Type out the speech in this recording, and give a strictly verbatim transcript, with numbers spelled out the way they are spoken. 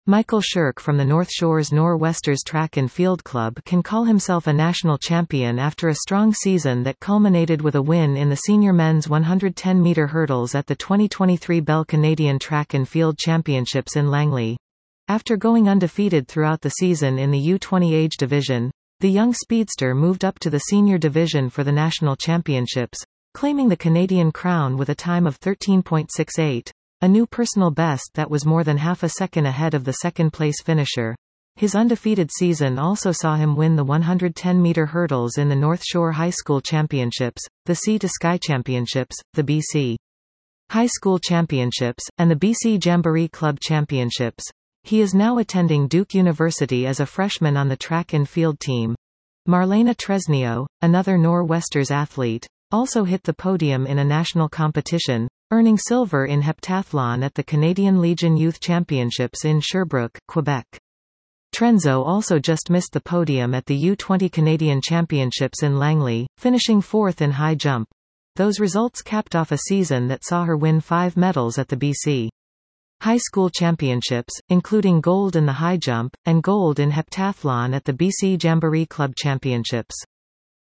Michael Shirk from the North Shores Nor-Westers Track and Field Club can call himself a national champion after a strong season that culminated with a win in the senior men's one hundred ten meter hurdles at the twenty twenty-three Bell Canadian Track and Field Championships in Langley. After going undefeated throughout the season in the U twenty age division, the young speedster moved up to the senior division for the national championships, claiming the Canadian crown with a time of thirteen point six eight, a new personal best that was more than half a second ahead of the second-place finisher. His undefeated season also saw him win the one hundred ten meter hurdles in the North Shore High School Championships, the Sea to Sky Championships, the B C High School Championships, and the B C Jamboree Club Championships. He is now attending Duke University as a freshman on the track and field team. Marlena Tresnio, another Nor-Westers athlete, also hit the podium in a national competition, earning silver in heptathlon at the Canadian Legion Youth Championships in Sherbrooke, Quebec. Trenzo also just missed the podium at the U twenty Canadian Championships in Langley, finishing fourth in high jump. Those results capped off a season that saw her win five medals at the B C High School Championships, including gold in the high jump, and gold in heptathlon at the B C Jamboree Club Championships.